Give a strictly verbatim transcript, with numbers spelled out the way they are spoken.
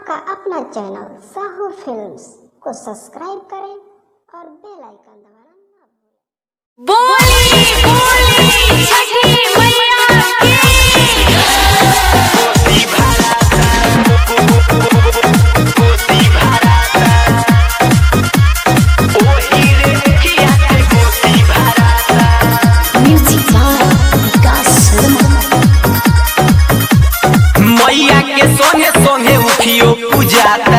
आपका अपना channel Sahu Films को सब्सक्राइब करें और बेल आइकन दबाना ना भूलें। बोली बोली छठी मैया की कोसी भराता ओही रे किया के कोसी भराता म्यूजिक बाय विकास शर्मा। मैया के सोने सोने उठियो पूजाता